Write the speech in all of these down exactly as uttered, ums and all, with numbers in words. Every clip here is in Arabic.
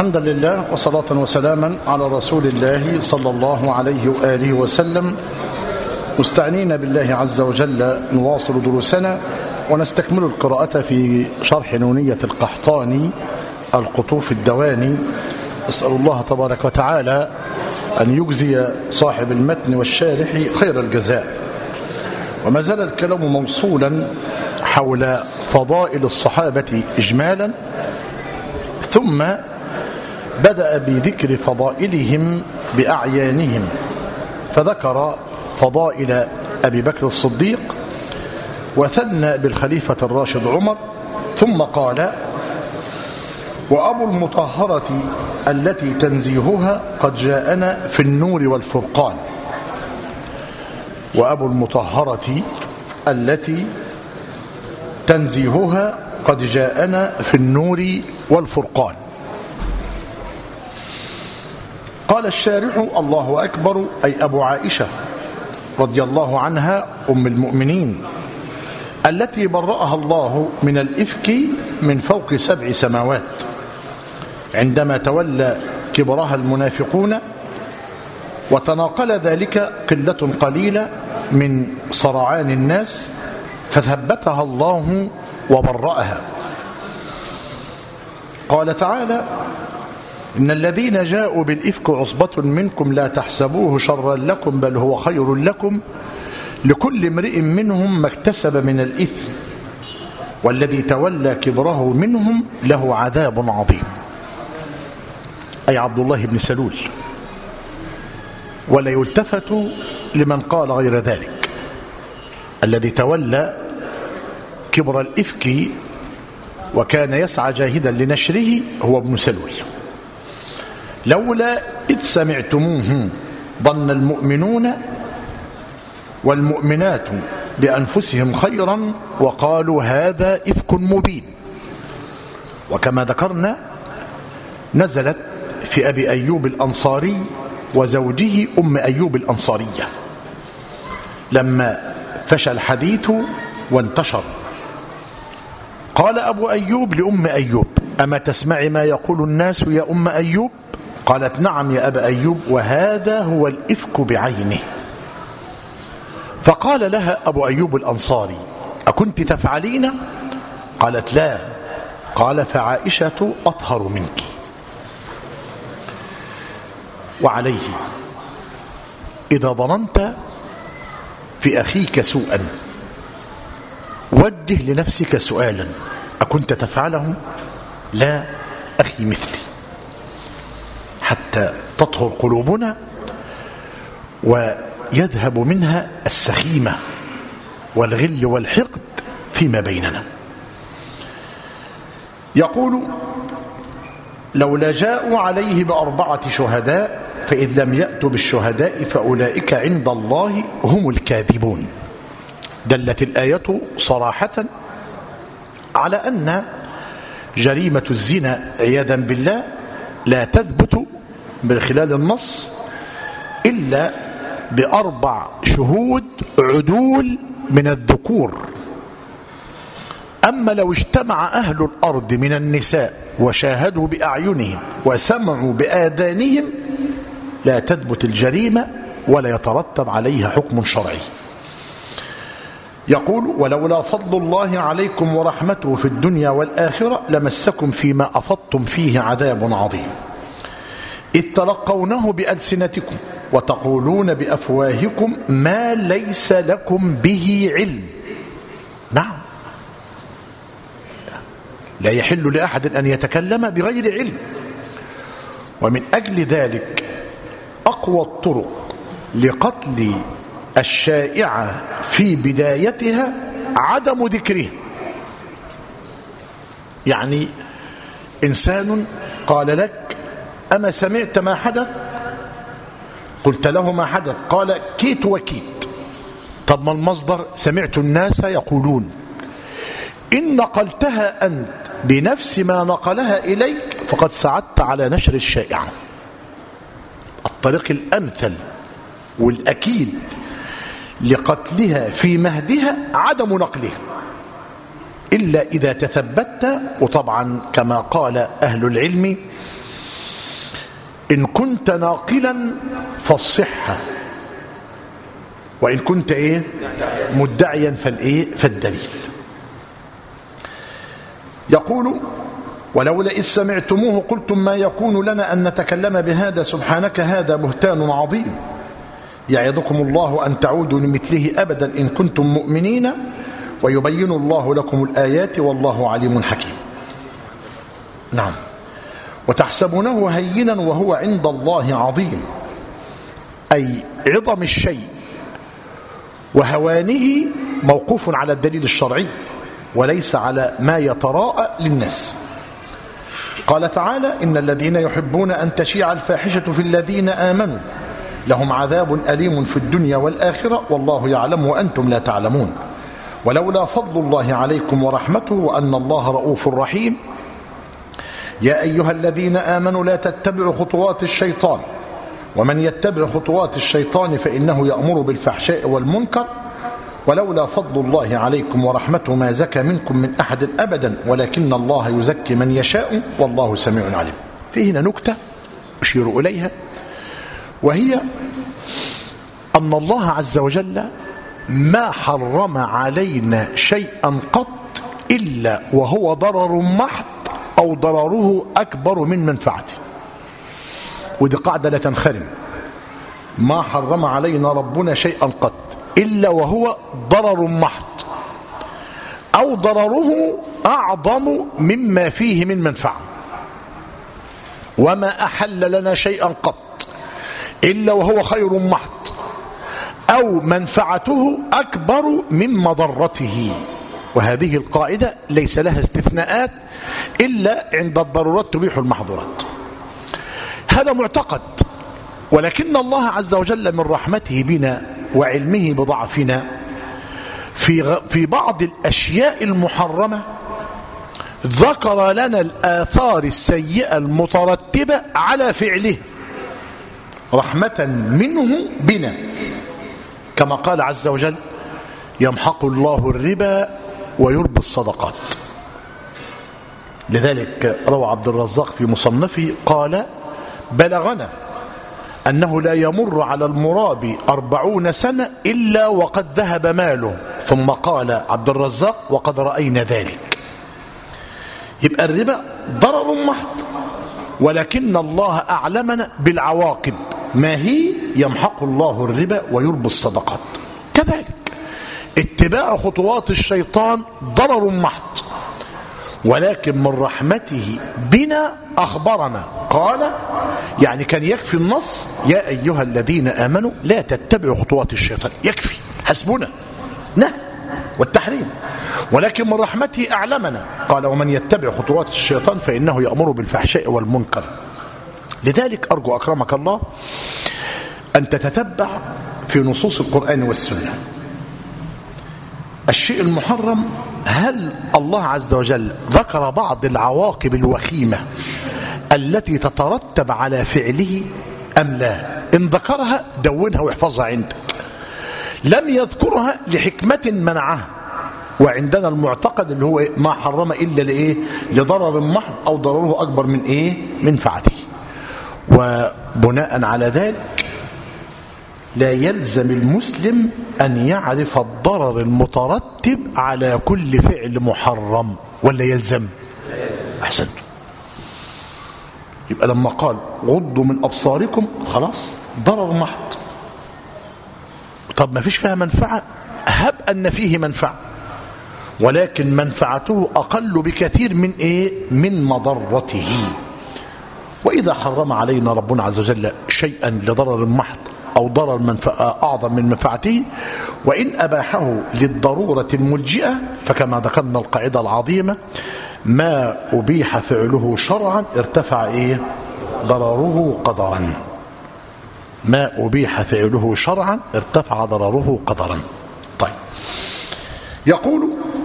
حمدا لله وصلاة وسلاما على رسول الله صلى الله عليه وآله وسلم، مستعنين بالله عز وجل نواصل دروسنا ونستكمل القراءة في شرح نونية القحطاني القطوف الدواني. أسأل الله تبارك وتعالى أن يجزي صاحب المتن والشارح خير الجزاء. وما زال الكلام موصولا حول فضائل الصحابة إجمالا، ثم بدأ بذكر فضائلهم بأعيانهم، فذكر فضائل أبي بكر الصديق وثنى بالخليفة الراشد عمر، ثم قال: وأبو المطهرة التي تنزيهها قد جاءنا في النور والفرقان. وأبو المطهرة التي تنزيهها قد جاءنا في النور والفرقان. قال الشارح: الله أكبر، أي أبو عائشة رضي الله عنها أم المؤمنين التي برأها الله من الإفك من فوق سبع سماوات، عندما تولى كبرها المنافقون وتناقل ذلك قلة قليلة من صرعان الناس، فثبتها الله وبرأها. قال تعالى: إن الذين جاءوا بالإفك عصبة منكم لا تحسبوه شرا لكم بل هو خير لكم، لكل امرئ منهم ما اكتسب من الإثم، والذي تولى كبره منهم له عذاب عظيم. أي عبد الله بن سلول. ولا يلتفت لمن قال غير ذلك. الذي تولى كبر الإفك وكان يسعى جاهدا لنشره هو ابن سلول. لولا إذ سمعتموه ظن المؤمنون والمؤمنات بأنفسهم خيرا وقالوا هذا إفك مبين. وكما ذكرنا نزلت في أبي أيوب الأنصاري وزوجه أم أيوب الأنصارية لما فشى الحديث وانتشر. قال أبو أيوب لأم أيوب: أما تسمعي ما يقول الناس يا أم أيوب؟ قالت: نعم يا أبا أيوب، وهذا هو الإفك بعينه. فقال لها أبو أيوب الأنصاري: أكنت تفعلين؟ قالت: لا. قال: فعائشة أطهر منك. وعليه إذا ظننت في أخيك سوءا وجه لنفسك سؤالا: أكنت تفعله؟ لا أخي مثلي، حتى تطهر قلوبنا ويذهب منها السخيمة والغل والحقد فيما بيننا. يقول: لولا جاءوا عليه بأربعة شهداء فإذ لم يأتوا بالشهداء فأولئك عند الله هم الكاذبون. دلت الآية صراحة على أن جريمة الزنا عياذا بالله لا تثبت من خلال النص إلا بأربع شهود عدول من الذكور. أما لو اجتمع أهل الأرض من النساء وشاهدوا بأعينهم وسمعوا بآذانهم لا تثبت الجريمة ولا يترتب عليها حكم شرعي. يقول: ولولا فضل الله عليكم ورحمته في الدنيا والآخرة لمسكم فيما أفضتم فيه عذاب عظيم، إذ تلقونه بألسنتكم وتقولون بأفواهكم ما ليس لكم به علم. نعم، لا يحل لأحد أن يتكلم بغير علم. ومن أجل ذلك أقوى الطرق لقتل الشائعة في بدايتها عدم ذكره. يعني إنسان قال لك: أما سمعت ما حدث؟ قلت له: ما حدث؟ قال: كيت وكيت. طب ما المصدر؟ سمعت الناس يقولون. إن نقلتها أنت بنفس ما نقلها إليك فقد ساعدت على نشر الشائعة. الطريق الأمثل والأكيد لقتلها في مهدها عدم نقلها، إلا إذا تثبت. وطبعا كما قال أهل العلم إن كنت ناقلا فالصحة، وإن كنت إيه مدعيا فالإيه فالدليل. يقول ولولا إذ سمعتموه قلتم ما يكون لنا أن نتكلم بهذا سبحانك هذا بهتان عظيم يعظكم الله أن تعودوا لمثله أبدا إن كنتم مؤمنين ويبين الله لكم الآيات والله عليم حكيم. نعم. وتحسبونه هينا وهو عند الله عظيم، أي عظم الشيء وهوانه موقوف على الدليل الشرعي وليس على ما يتراءى للناس. قال تعالى إن الذين يحبون أن تشيع الفاحشة في الذين آمنوا لهم عذاب أليم في الدنيا والآخرة والله يعلم وأنتم لا تعلمون ولولا فضل الله عليكم ورحمته وأن الله رؤوف رحيم يا أيها الذين آمنوا لا تتبعوا خطوات الشيطان ومن يتبع خطوات الشيطان فإنه يأمر بالفحشاء والمنكر ولولا فضل الله عليكم ورحمته ما زكى منكم من أحد أبدا ولكن الله يزكي من يشاء والله سميع عليم. في هنا نكتة أشير إليها، وهي أن الله عز وجل ما حرم علينا شيئا قط إلا وهو ضرر محض أو ضرره أكبر من منفعته. ودي قاعدة لا تنخرم. ما حرم علينا ربنا شيئا قط إلا وهو ضرر محض أو ضرره أعظم مما فيه من منفعة. وما أحل لنا شيئا قط إلا وهو خير محض أو منفعته أكبر من مضرته. وهذه القاعدة ليس لها استثناءات إلا عند الضرورات تبيح المحظورات. هذا معتقد، ولكن الله عز وجل من رحمته بنا وعلمه بضعفنا في في بعض الأشياء المحرمة ذكر لنا الآثار السيئة المترتبة على فعله رحمة منه بنا، كما قال عز وجل يمحق الله الربا ويربي الصدقات. لذلك روى عبد الرزاق في مصنفه قال بلغنا أنه لا يمر على المرابي أربعون سنة إلا وقد ذهب ماله. ثم قال عبد الرزاق وقد رأينا ذلك. يبقى الربا ضرر محض، ولكن الله أعلمنا بالعواقب ما هي يمحق الله الربا ويربي الصدقات. كذلك اتباع خطوات الشيطان ضرر محض، ولكن من رحمته بنا أخبرنا قال يعني كان يكفي النص يا أيها الذين آمنوا لا تتبعوا خطوات الشيطان، يكفي حسبنا نهي والتحريم، ولكن من رحمته أعلمنا قال ومن يتبع خطوات الشيطان فإنه يأمر بالفحشاء والمنكر. لذلك أرجو أكرمك الله أن تتتبع في نصوص القرآن والسنة الشيء المحرم، هل الله عز وجل ذكر بعض العواقب الوخيمة التي تترتب على فعله أم لا؟ إن ذكرها دونها واحفظها عندك. لم يذكرها لحكمة منعها، وعندنا المعتقد اللي هو ما حرم إلا لإيه؟ لضرر محض أو ضرره أكبر من إيه؟ منفعته. وبناء على ذلك لا يلزم المسلم أن يعرف الضرر المترتب على كل فعل محرم، ولا يلزم؟ أحسن. يبقى لما قال غضوا من أبصاركم خلاص ضرر محض. طب ما فيش فيها منفعة؟ هب أن فيه منفعة، ولكن منفعته أقل بكثير من إيه؟ من مضرته. وإذا حرم علينا ربنا عز وجل شيئا لضرر محض أو ضرر منفعة أعظم من منفعته، وإن أباحه للضرورة الملجئة فكما ذكرنا القاعدة العظيمة ما أبيح فعله شرعا ارتفع إيه؟ ضرره قدرا. ما أبيح فعله شرعا ارتفع ضرره قدرا. طيب، يقول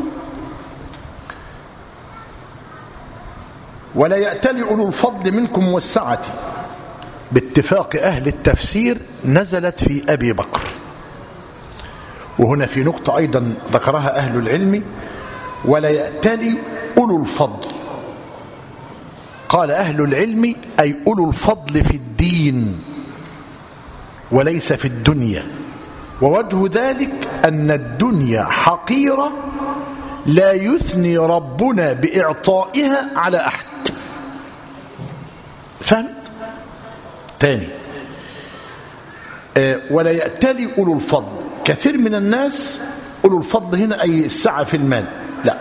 ولا يأتل أولو الفضل منكم والسعة، باتفاق أهل التفسير نزلت في أبي بكر. وهنا في نقطة أيضا ذكرها أهل العلم، ولا يأتل أولو الفضل. قال أهل العلم أي أولو الفضل في الدين وليس في الدنيا، ووجه ذلك أن الدنيا حقيرة لا يثني ربنا بإعطائها على أحد. فهمت؟ تاني، آه ولا يأتلي أولو الفضل. كثير من الناس أولو الفضل هنا أي السعة في المال، لا،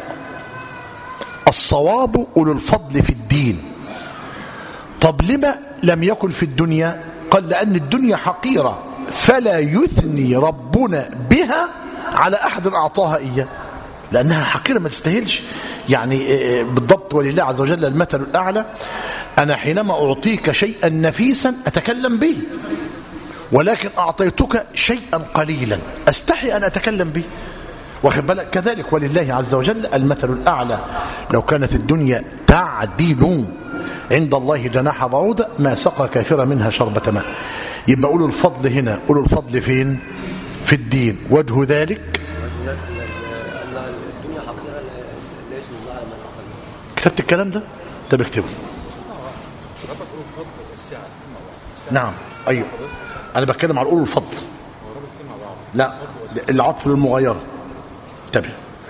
الصواب أولو الفضل في الدين. طب لما لم يكن في الدنيا؟ قال لأن الدنيا حقيرة فلا يثني ربنا بها على أحد أعطاها إياه، لأنها حقيرة ما تستاهلش. يعني بالضبط، ولله عز وجل المثل الأعلى. أنا حينما أعطيك شيئا نفيسا أتكلم به، ولكن أعطيتك شيئا قليلا أستحي أن أتكلم به، واخد بالك؟ كذلك ولله عز وجل المثل الأعلى. لو كانت الدنيا تعدل عند الله جناح بعوضة ما سقى كافرا منها شربة ماء. يبقى أولو الفضل هنا، أولو الفضل فين؟ في الدين. وجه ذلك كتبت الكلام ده؟ طب اكتبه. نعم أيوه، أنا بتكلم على أولو الفضل، لا العطف للمغايرة. انتبه.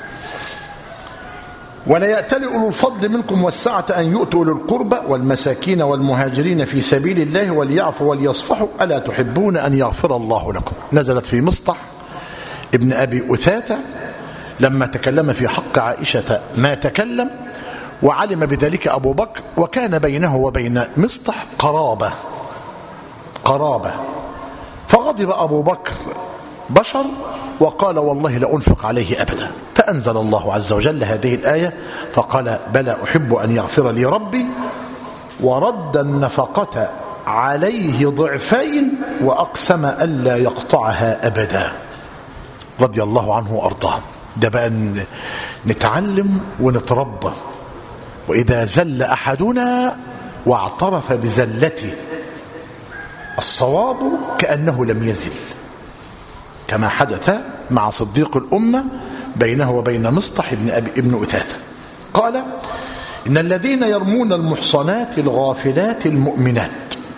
ولا يأتل أولو الفضل منكم والسعة أن يؤتوا أولي القربى والمساكين والمهاجرين في سبيل الله وليعفوا وليصفحوا ألا تحبون أن يغفر الله لكم. نزلت في مصطح ابن أبي أثاثة لما تكلم في حق عائشة ما تكلم، وعلم بذلك أبو بكر، وكان بينه وبين مصطح قرابة قرابة فغضب أبو بكر بشر وقال والله لا أنفق عليه أبدا، فأنزل الله عز وجل هذه الآية فقال بلى أحب أن يغفر لي ربي، ورد النفقة عليه ضعفين وأقسم ألا يقطعها أبدا، رضي الله عنه وأرضاه. ده بقى نتعلم ونتربى. وإذا زل أحدنا واعترف بزلته الصواب كأنه لم يزل، كما حدث مع صديق الأمة بينه وبين مصطح ابن, أبي ابن أثاثة. قال إن الذين يرمون المحصنات الغافلات المؤمنات.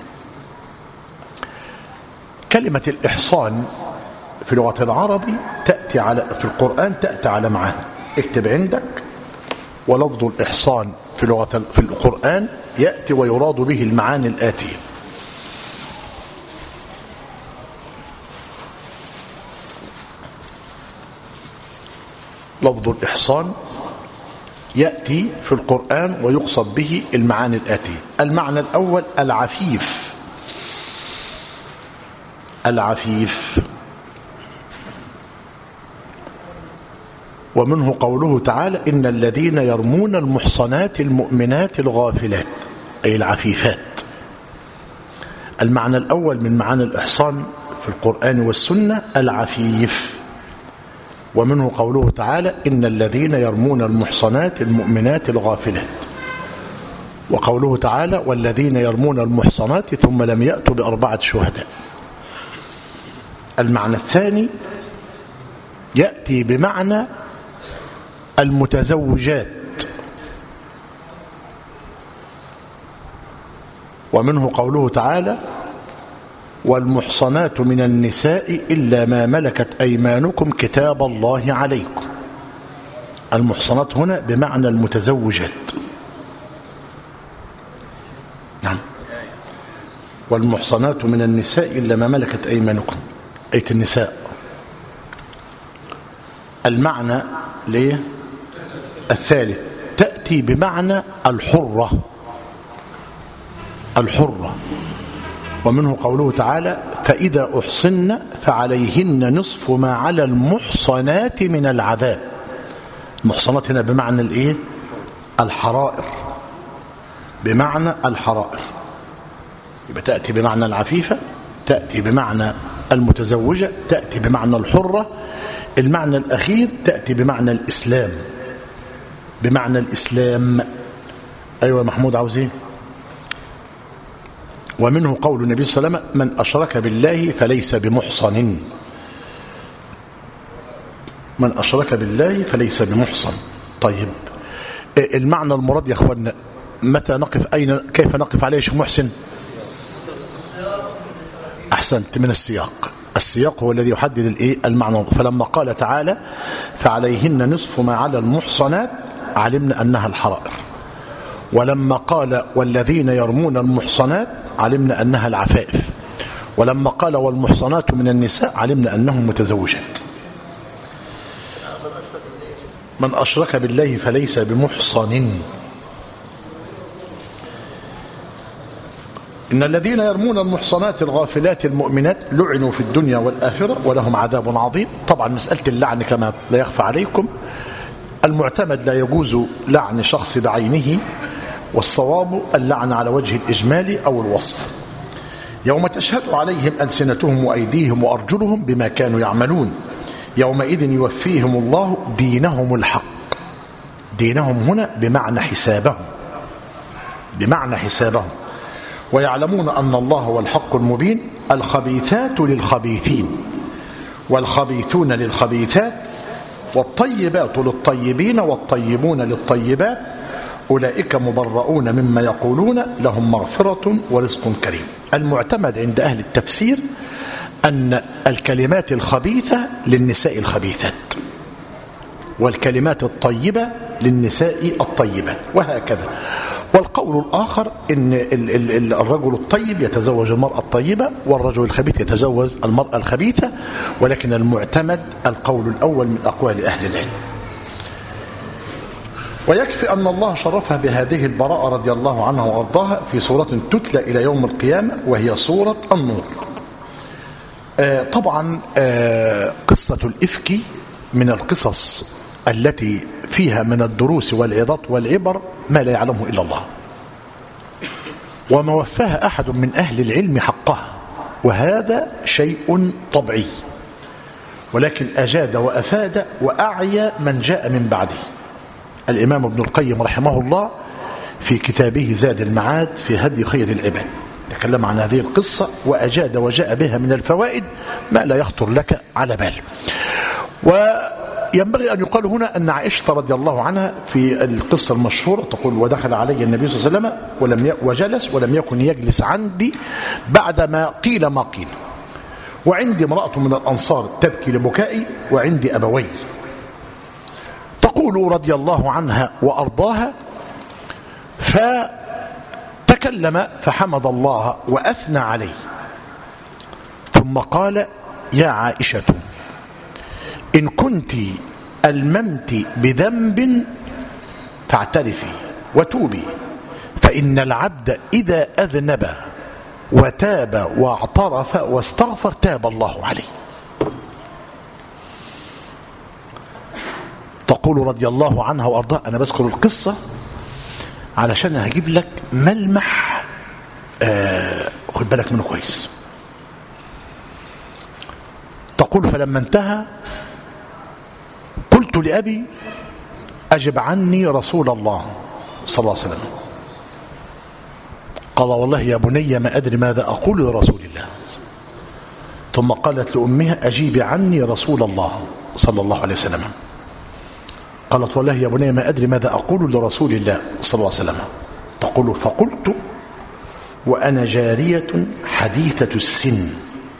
كلمة الإحصان في لغة العربي تأتي على في القرآن تأتي على معاني. اكتب عندك. ولفظ الإحصان في لغة في القرآن يأتي ويراد به المعاني الآتية: لفظ الإحصان يأتي في القرآن ويقصد به المعاني الآتية. المعنى الأول العفيف، العفيف، ومنه قوله تعالى إن الذين يرمون المحصنات المؤمنات الغافلات، أي العفيفات. المعنى الأول من معاني الإحصان في القرآن والسنة العفيف، ومنه قوله تعالى إن الذين يرمون المحصنات المؤمنات الغافلات، وقوله تعالى والذين يرمون المحصنات ثم لم يأتوا بأربعة شهداء. المعنى الثاني يأتي بمعنى المتزوجات، ومنه قوله تعالى والمحصنات من النساء إلا ما ملكت أيمانكم كتاب الله عليكم. المحصنات هنا بمعنى المتزوجات. نعم، والمحصنات من النساء إلا ما ملكت أيمانكم، أية النساء. المعنى ليه الثالث تأتي بمعنى الحرة، الحرة، ومنه قوله تعالى فإذا أحصن فعليهن نصف ما على المحصنات من العذاب. المحصنات هنا بمعنى الإيه؟ الحرائر، بمعنى الحرائر. يبقى تأتي بمعنى العفيفة، تأتي بمعنى المتزوجة، تأتي بمعنى الحرة. المعنى الأخير تأتي بمعنى الإسلام، بمعنى الإسلام. أيوة محمود عاوزين. ومنه قول النبي صلى الله عليه وسلم من أشرك بالله فليس بمحصن، من أشرك بالله فليس بمحصن. طيب المعنى المراد يا أخوانا متى نقف أين كيف نقف عليه شيخ محسن؟ أحسنت، من السياق. السياق هو الذي يحدد الايه المعنى. فلما قال تعالى فعليهن نصف ما على المحصنات علمنا أنها الحرائر، ولما قال والذين يرمون المحصنات علمنا أنها العفائف، ولما قال والمحصنات من النساء علمنا أنهم متزوجات. من أشرك بالله فليس بمحصن. إن الذين يرمون المحصنات الغافلات المؤمنات لعنوا في الدنيا والآخرة ولهم عذاب عظيم. طبعا مسألة اللعن كما لا يخفى عليكم المعتمد لا يجوز لعن شخص بعينه، والصواب اللعن على وجه الإجمال أو الوصف. يوم تشهد عليهم ألسنتهم وأيديهم وأرجلهم بما كانوا يعملون يومئذ يوفيهم الله دينهم الحق. دينهم هنا بمعنى حسابهم، بمعنى حسابهم. ويعلمون أن الله هو الحق المبين. الخبيثات للخبيثين والخبيثون للخبيثات والطيبات للطيبين والطيبون للطيبات أولئك مبرؤون مما يقولون لهم مغفرة ورزق كريم. المعتمد عند أهل التفسير أن الكلمات الخبيثة للنساء الخبيثات والكلمات الطيبة للنساء الطيبات وهكذا. والقول الآخر إن الرجل الطيب يتزوج المرأة الطيبة والرجل الخبيث يتزوج المرأة الخبيثة، ولكن المعتمد القول الأول من أقوال أهل العلم. ويكفي أن الله شرفها بهذه البراءة رضي الله عنها وأرضاها في سورة تتلى إلى يوم القيامة وهي سورة النور. آه طبعا آه قصة الإفك من القصص التي فيها من الدروس والعظات والعبر ما لا يعلمه إلا الله، وما وفاها أحد من أهل العلم حقها، وهذا شيء طبيعي، ولكن أجاد وأفاد وأعيا من جاء من بعده. الإمام ابن القيم رحمه الله في كتابه زاد المعاد في هدي خير العباد تكلم عن هذه القصة وأجاد وجاء بها من الفوائد ما لا يخطر لك على بال. وينبغي أن يقال هنا أن عائشة رضي الله عنها في القصة المشهورة تقول ودخل علي النبي صلى الله عليه وسلم ولم وجلس ولم يكن يجلس عندي بعدما قيل ما قيل، وعندي امرأة من الأنصار تبكي لبكائي وعندي أبوي. تقول رضي الله عنها وأرضاها فتكلم فحمد الله وأثنى عليه ثم قال يا عائشة إن كنت ألممت بذنب فاعترفي وتوبي، فإن العبد إذا أذنب وتاب واعترف واستغفر تاب الله عليه. تقول رضي الله عنها وأرضاها، أنا بذكر القصة علشان هجيب لك ملمح آه خد بالك منه كويس. تقول فلما انتهى قلت لأبي أجب عني رسول الله صلى الله عليه وسلم. قال والله يا بني ما أدري ماذا أقول لرسول الله. ثم قالت لأمها أجيب عني رسول الله صلى الله عليه وسلم. قالت والله يا بني ما أدري ماذا أقول لرسول الله صلى الله عليه وسلم. تقول فقلت وأنا جارية حديثة السن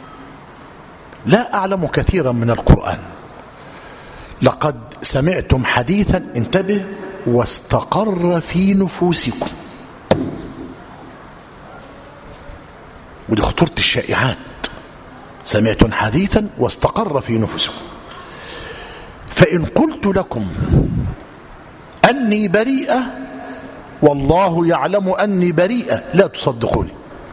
لا أعلم كثيرا من القرآن، لقد سمعتم حديثا انتبه واستقر في نفوسكم. ودي خطورة الشائعات. سمعتم حديثا واستقر في نفوسكم، فإن قلت لكم أني بريئة والله يعلم أني بريئة لا تصدقوني،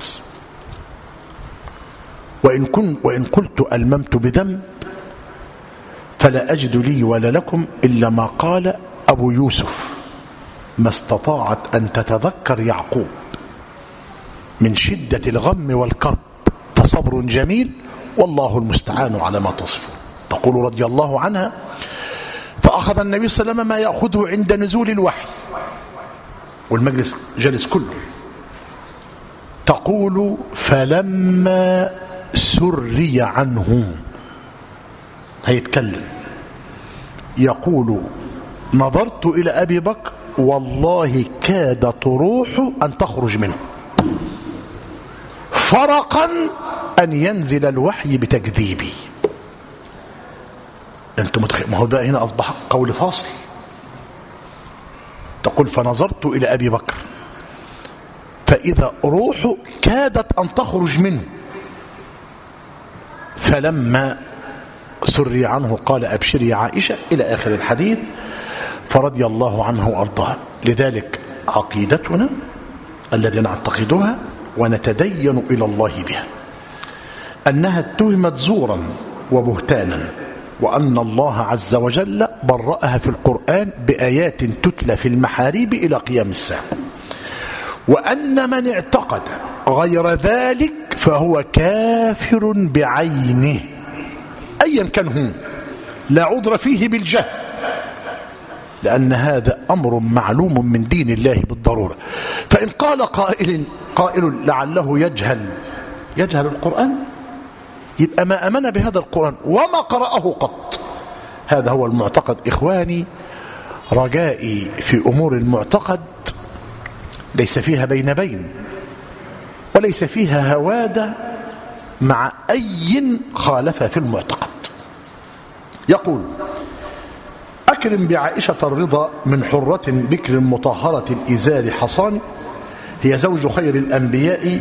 وإن, كن وإن قلت ألممت بذنب فلا أجد لي ولا لكم إلا ما قال أبو يوسف ما استطاعت أن تتذكر يعقوب من شدة الغم والكرب فصبر جميل والله المستعان على ما تصفون. تقول رضي الله عنها فأخذ النبي صلى الله عليه وسلم ما يأخذه عند نزول الوحي والمجلس جلس كله. تقول فلما سري عنه هيتكلم يقول نظرت إلى أبي بكر والله كادت روحه أن تخرج منه فرقا أن ينزل الوحي بتكذيبي. أنت متخيل؟ ما هو بقى هنا أصبح قول فاصل. تقول فنظرت إلى أبي بكر فإذا روحه كادت أن تخرج منه، فلما سري عنه قال أبشري يا عائشة إلى آخر الحديث، فرضي الله عنه وأرضاه. لذلك عقيدتنا الذي نعتقدها ونتدين إلى الله بها أنها اتهمت زورا وبهتانا، وأن الله عز وجل برأها في القرآن بآيات تتلى في المحاريب إلى قيام الساعة، وأن من اعتقد غير ذلك فهو كافر بعينه أيا كان هو، لا عذر فيه بالجهل، لأن هذا أمر معلوم من دين الله بالضرورة. فإن قال قائل قائل لعله يجهل يجهل القرآن، يبقى ما أمن بهذا القرآن وما قرأه قط. هذا هو المعتقد. إخواني، رجائي في أمور المعتقد ليس فيها بين بين، وليس فيها هوادة مع أي خالف في المعتقد. يقول أكرم بعائشة الرضا من حرة بكر مطهرة الإزار حصان، هي زوج خير الأنبياء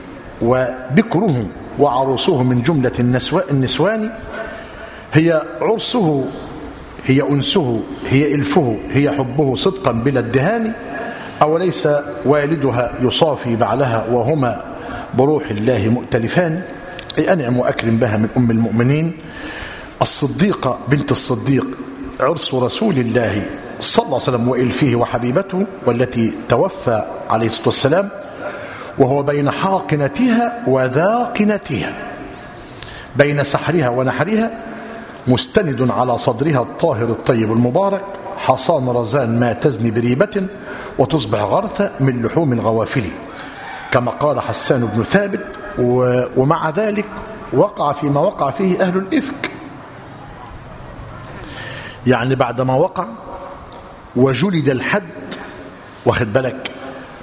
وبكره وعروسه من جملة النسوان، هي عرسه هي أنسه هي إلفه هي حبه صدقا بلا ادهان، أوليس والدها يصافي بعلها وهما بروح الله مؤتلفان. أي أنعم وأكرم بها من أم المؤمنين الصديقة بنت الصديق، عرس رسول الله صلى الله عليه وسلم وإلفه وحبيبته، والتي توفى عليه الصلاة والسلام وهو بين حاقنتها وذاقنتها، بين سحرها ونحرها، مستند على صدرها الطاهر الطيب المبارك، حصان رزان ما تزني بريبة وتصبح غرثة من لحوم الغوافل، كما قال حسان بن ثابت. ومع ذلك وقع فيما وقع فيه أهل الإفك، يعني بعدما وقع وجلد الحد، واخد بالك،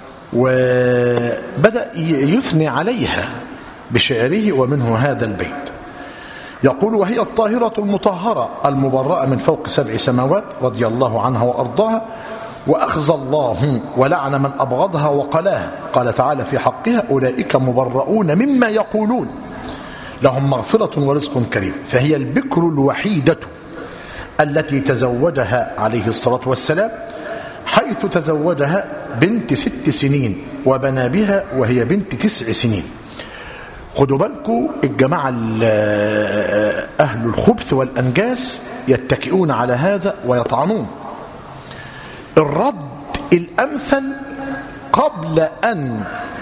وبدأ يثني عليها بشعره، ومنه هذا البيت يقول: وهي الطاهرة المطهرة المبرأة من فوق سبع سماوات رضي الله عنها وأرضاها، وأخزى الله ولعن من أبغضها وقلاها. قال تعالى في حقها: أولئك مبرؤون مما يقولون لهم مغفرة ورزق كريم. فهي البكر الوحيدة التي تزوجها عليه الصلاة والسلام، حيث تزوجها بنت ست سنين وبنى بها وهي بنت تسع سنين. خدوا بالكم الجماعة أهل الخبث والأنجاس يتكئون على هذا ويطعنون. الرد الأمثل قبل أن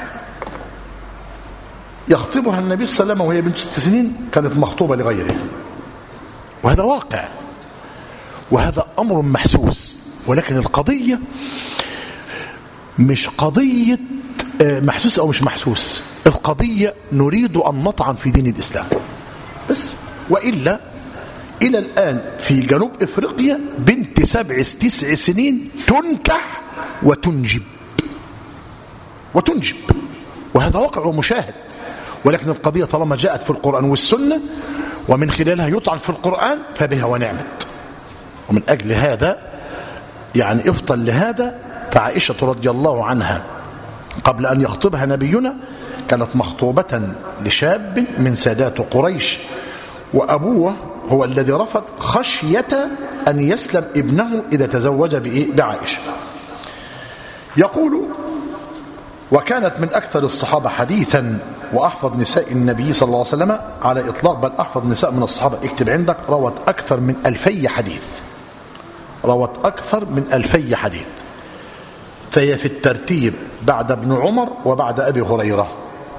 يخطبها النبي صلى الله عليه وسلم وهي بنت ست سنين كانت مخطوبة لغيره، وهذا واقع وهذا أمر محسوس. ولكن القضية مش قضية محسوس أو مش محسوس، القضية نريد أن نطعن في دين الإسلام بس. وإلا إلى الآن في جنوب إفريقيا بنت سبع تسع سنين تنكح وتنجب وتنجب وهذا واقع ومشاهد. ولكن القضية طالما جاءت في القرآن والسنة ومن خلالها يطعن في القرآن فبها ونعمت. ومن أجل هذا يعني افضل لهذا، فعائشة رضي الله عنها قبل أن يخطبها نبينا كانت مخطوبة لشاب من سادات قريش، وأبوه هو الذي رفض خشية أن يسلم ابنه إذا تزوج بعائشة. يقول: وكانت من أكثر الصحابة حديثا وأحفظ نساء النبي صلى الله عليه وسلم على إطلاق، بل أحفظ نساء من الصحابة، اكتب عندك، روت أكثر من ألفي حديث روت أكثر من ألفي حديث فهي في الترتيب بعد ابن عمر وبعد أبي هريرة.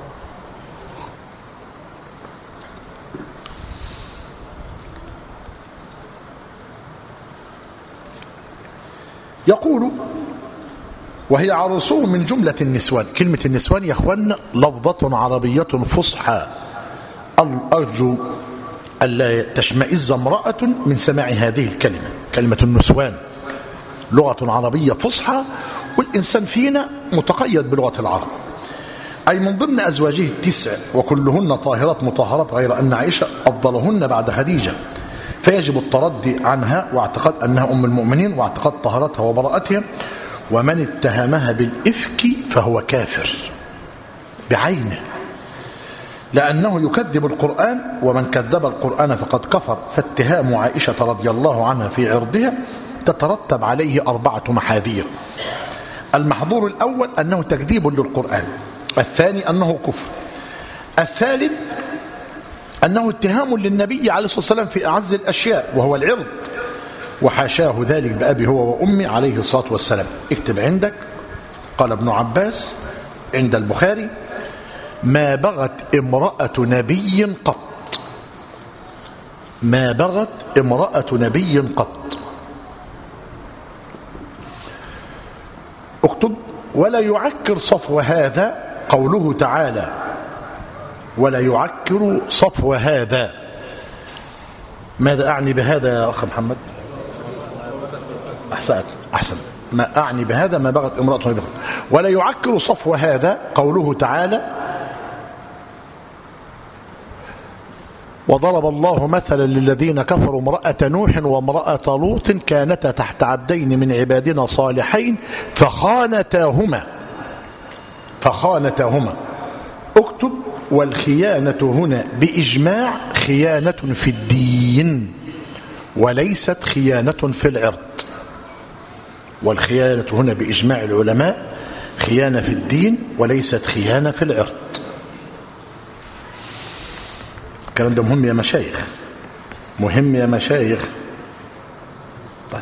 يقول: وهي عروسه من جملة النسوان. كلمة النسوان يا أخوان لفظة عربية فصحى، أرجو ألا تشمئز امرأة من سماع هذه الكلمة، كلمة النسوان. لغة عربية فصحى، والإنسان فينا متقيد بلغة العرب. أي من ضمن أزواجه التسع وكلهن طاهرات مطهرات، غير أن عائشة أفضلهن بعد خديجة، فيجب التردي عنها واعتقاد أنها أم المؤمنين واعتقاد طهارتها وبراءتها. ومن اتهمها بالإفك فهو كافر بعينه، لأنه يكذب القرآن، ومن كذب القرآن فقد كفر. فاتهام عائشة رضي الله عنها في عرضها تترتب عليه أربعة محاذير. المحظور الأول أنه تكذيب للقرآن، الثاني أنه كفر، الثالث أنه اتهام للنبي عليه الصلاة والسلام في أعز الأشياء وهو العرض، وحاشاه ذلك بأبي هو وأمي عليه الصلاة والسلام. اكتب عندك، قال ابن عباس عند البخاري: ما بغت امرأة نبي قط، ما بغت امرأة نبي قط. اكتب: ولا يعكر صفو هذا قوله تعالى، ولا يعكر صفو هذا. ماذا أعني بهذا يا أخ محمد؟ أحسن أحسن ما أعني بهذا ما بغت امرأة نبي قط. ولا يعكر صفو هذا قوله تعالى: وضرب الله مثلا للذين كفروا امرأة نوح وامرأة لوط كانتا تحت عبدين من عبادنا صالحين فخانتاهما فخانتاهما. اكتب: والخيانة هنا بإجماع خيانة في الدين وليست خيانة في العرض. والخيانة هنا بإجماع العلماء خيانة في الدين وليست خيانة في العرض. الكلام ده مهم يا مشايخ، مهم يا مشايخ. طيب.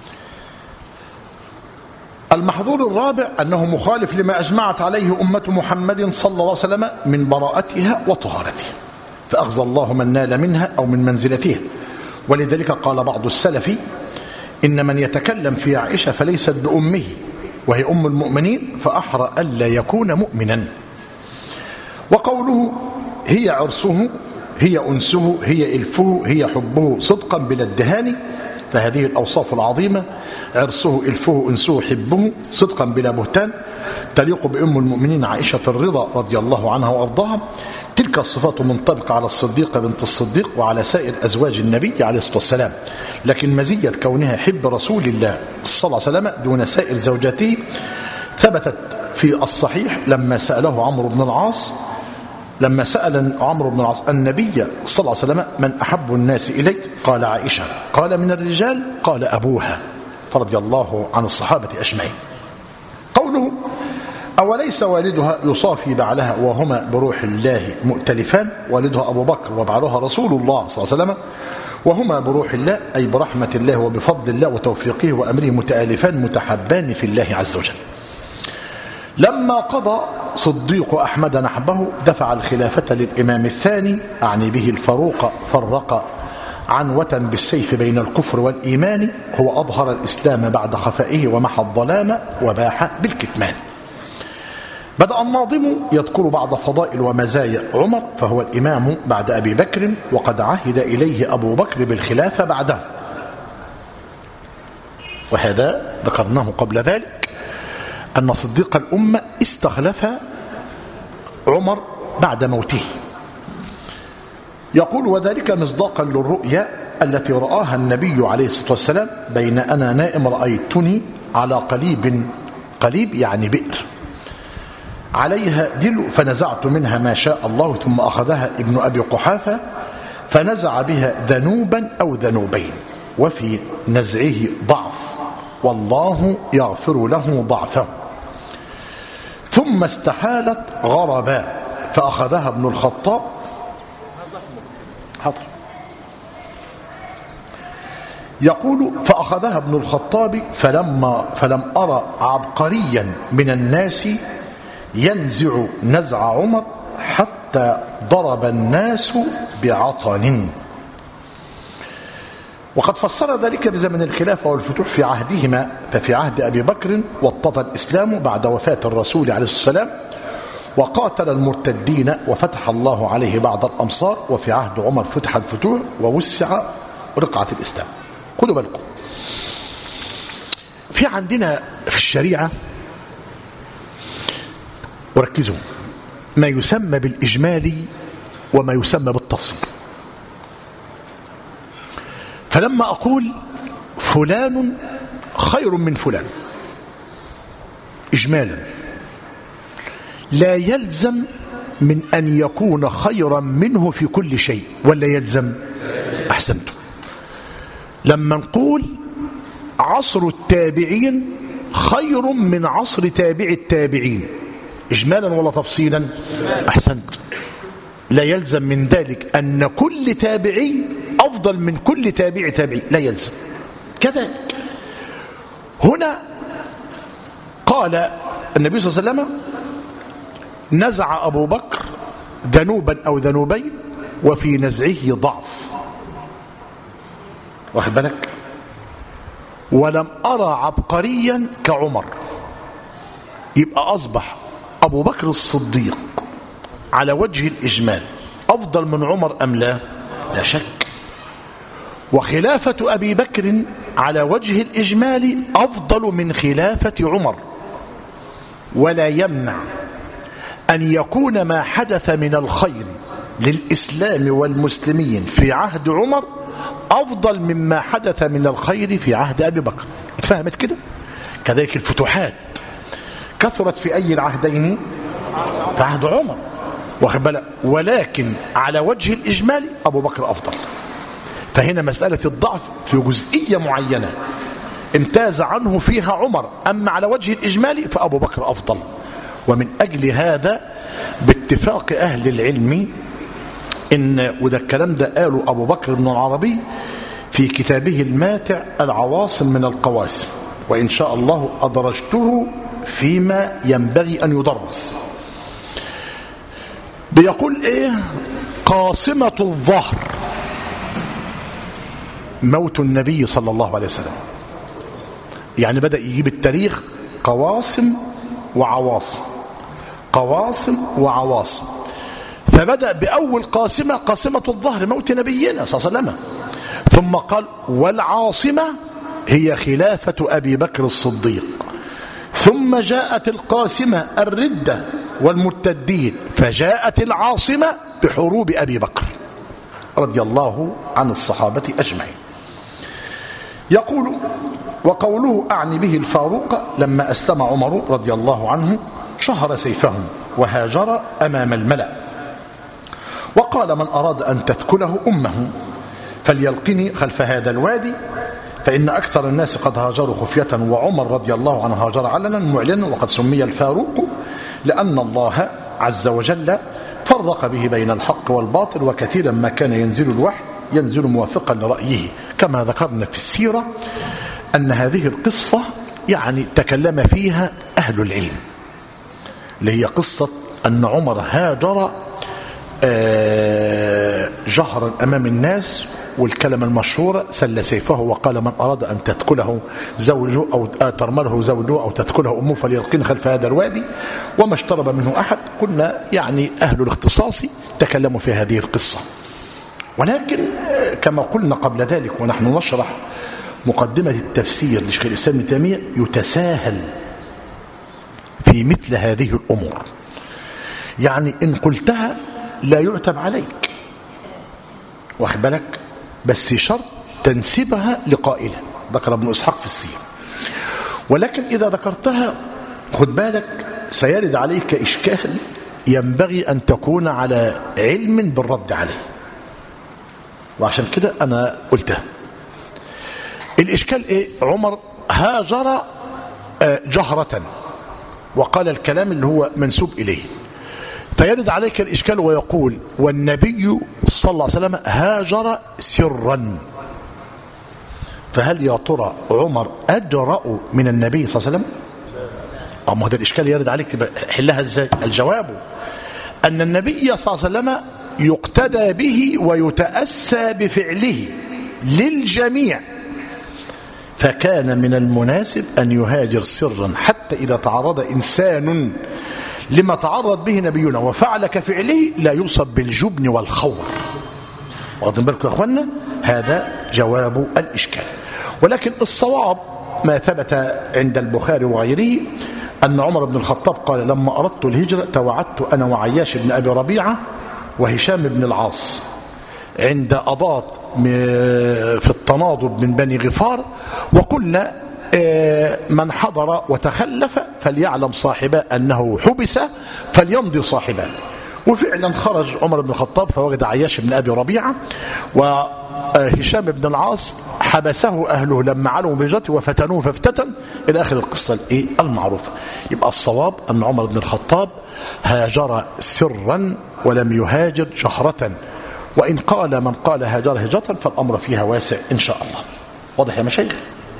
المحظور الرابع أنه مخالف لما أجمعت عليه أمة محمد صلى الله عليه وسلم من براءتها وطهارتها، فأخزى الله من نال منها أو من منزلتها. ولذلك قال بعض السلف: إن من يتكلم في عائشة فليست بأمه وهي أم المؤمنين فأحرى ألا يكون مؤمنا. وقوله: هي عرسه، هي أنسه، هي إلفه، هي حبه صدقا بلا ادهان، فهذه الأوصاف العظيمة: عرسه، إلفه، أنسه، حبه صدقا بلا بهتان، تليق بأم المؤمنين عائشة الرضا رضي الله عنها وأرضاها. تلك الصفات منطبقة على الصديقة بنت الصديق وعلى سائر أزواج النبي عليه الصلاة والسلام، لكن مزية كونها حب رسول الله صلى الله عليه وسلم دون سائر زوجاته ثبتت في الصحيح لما سأله عمرو بن العاص لما سأل عمرو بن العاص النبي صلى الله عليه وسلم: من أحب الناس إليك؟ قال: عائشة. قال: من الرجال؟ قال: أبوها. فرضي الله عن الصحابة أجمعين. قوله: أوليس والدها يصافي بعلها وهما بروح الله مؤتلفان؟ والدها أبو بكر وبعلها رسول الله صلى الله عليه وسلم، وهما بروح الله أي برحمة الله وبفضل الله وتوفيقه وأمره متآلفان متحبان في الله عز وجل. لما قضى صديق أحمد نحبه دفع الخلافة للإمام الثاني، أعني به الفاروق، فرق عنوة بالسيف بين الكفر والإيمان، هو أظهر الإسلام بعد خفائه ومحى الظلام وباح بالكتمان. بدأ الناظم يذكر بعض فضائل ومزايا عمر، فهو الإمام بعد أبي بكر، وقد عهد إليه أبو بكر بالخلافة بعده، وهذا ذكرناه قبل ذلك أن صديق الأمة استخلف عمر بعد موته. يقول: وذلك مصداقا للرؤيا التي رآها النبي عليه الصلاة والسلام: بين أنا نائم رأيتني على قليب، قليب يعني بئر، عليها دل فنزعت منها ما شاء الله، ثم أخذها ابن أبي قحافة فنزع بها ذنوبا أو ذنوبين، وفي نزعه ضعف، والله يغفر له ضعفه. ثم استحالت غربا فأخذها ابن الخطاب حضر يقول: فأخذها ابن الخطاب فلما فلم أرى عبقريا من الناس ينزع نزع عمر حتى ضرب الناس بعطن. وقد فسر ذلك بزمن الخلافة والفتوح في عهدهما، ففي عهد أبي بكر وطد الإسلام بعد وفاة الرسول عليه الصلاة والسلام وقاتل المرتدين وفتح الله عليه بعض الأمصار، وفي عهد عمر فتح الفتوح ووسع رقعة الإسلام. خذوا بالكم، في عندنا في الشريعة وركزوا ما يسمى بالإجمالي وما يسمى بالتفصيل. فلما أقول فلان خير من فلان إجمالا لا يلزم من أن يكون خيرا منه في كل شيء، ولا يلزم؟ أحسنتم. لما نقول عصر التابعين خير من عصر تابع التابعين إجمالا ولا تفصيلا؟ أحسنت. لا يلزم من ذلك أن كل تابعي أفضل من كل تابع تابعي، لا يلزم كذلك. هنا قال النبي صلى الله عليه وسلم نزع أبو بكر ذنوبا أو ذنوبين وفي نزعه ضعف، واخد بالك؟ ولم أرى عبقريا كعمر. يبقى أصبح أبو بكر الصديق على وجه الإجمال أفضل من عمر أم لا؟ لا شك. وخلافة أبي بكر على وجه الإجمال أفضل من خلافة عمر، ولا يمنع أن يكون ما حدث من الخير للإسلام والمسلمين في عهد عمر أفضل مما حدث من الخير في عهد أبي بكر. اتفهمت كده؟ كذلك الفتوحات كثرت في أي العهدين؟ في عهد عمر، واخد بالك؟ ولكن على وجه الإجمال أبو بكر أفضل. فهنا مسألة الضعف في جزئية معينة امتاز عنه فيها عمر، أما على وجه الإجمال فأبو بكر أفضل. ومن أجل هذا باتفاق أهل العلم إن وده الكلام ده قاله أبو بكر بن العربي في كتابه الماتع العواصم من القواسم، وإن شاء الله أدرجته فيما ينبغي أن يدرس. بيقول إيه؟ قاصمة الظهر موت النبي صلى الله عليه وسلم. يعني بدأ يجيب التاريخ قواسم وعواصم، قواصم وعواصم. فبدأ بأول قاسمة قاسمة الظهر موت نبينا صلى الله عليه وسلم، ثم قال والعاصمة هي خلافة أبي بكر الصديق، ثم جاءت القاسمة الردة والمرتدين، فجاءت العاصمة بحروب أبي بكر رضي الله عن الصحابة أجمعين. يقول وقوله أعني به الفاروق لما أسلم عمر رضي الله عنه شهر سيفه وهاجر أمام الملأ، وقال من أراد أن تثكله أمه فليلقني خلف هذا الوادي، فإن أكثر الناس قد هاجروا خفية وعمر رضي الله عنه هاجر علنا معلنا، وقد سمي الفاروق لأن الله عز وجل فرق به بين الحق والباطل، وكثيرا ما كان ينزل الوحي ينزل موافقا لرأيه. كما ذكرنا في السيرة أن هذه القصة يعني تكلم فيها أهل العلم، اللي هي قصة أن عمر هاجر جهرا أمام الناس، والكلمة المشهورة سل سيفه وقال من أراد أن تثكله زوجه أو ترمله زوجه أو تثكله أمه فليلقين خلف هذا الوادي، وما اشترب منه أحد. قلنا يعني أهل الاختصاص تكلموا في هذه القصة، ولكن كما قلنا قبل ذلك ونحن نشرح مقدمة التفسير لشيخ الإسلام ابن تيمية يتساهل في مثل هذه الأمور. يعني إن قلتها لا يعتب عليك، واخد بالك، بس شرط تنسبها لقائلة، ذكر ابن إسحاق في السير. ولكن إذا ذكرتها خد بالك سيرد عليك إشكال ينبغي أن تكون على علم بالرد عليه، وعشان كده أنا قلتها. الإشكال إيه؟ عمر هاجر جهرة وقال الكلام اللي هو منسوب إليه، فيرد عليك الإشكال ويقول والنبي صلى الله عليه وسلم هاجر سرا، فهل يا ترى عمر أجرأ من النبي صلى الله عليه وسلم؟ أما هذا الإشكال يرد عليك تبقى حلها إزاي؟ الجواب أن النبي صلى الله عليه وسلم يقتدى به ويتأسى بفعله للجميع، فكان من المناسب أن يهاجر سرا حتى إذا تعرض إنسان لما تعرض به نبينا وفعل كفعله لا يوصف بالجبن والخور. واخدين بالكم يا اخوانا؟ هذا جواب الإشكال. ولكن الصواب ما ثبت عند البخاري وغيره أن عمر بن الخطاب قال لما أردت الهجرة توعدت أنا وعياش بن أبي ربيعة وهشام بن العاص عند أضاط في التناضب من بني غفار، وقلنا من حضر وتخلف فليعلم صاحبه أنه حبس فليمضي صاحبه. وفعلا خرج عمر بن الخطاب فوجد عياش بن أبي ربيعة وهشام بن العاص حبسه أهله لما علموا بهجرته وفتنوه فافتتن إلى آخر القصة المعروفة. يبقى الصواب أن عمر بن الخطاب هاجر سرا ولم يهاجر جهرة، وإن قال من قال هاجر هجرة فالأمر فيها واسع إن شاء الله. واضح يا مشايخ؟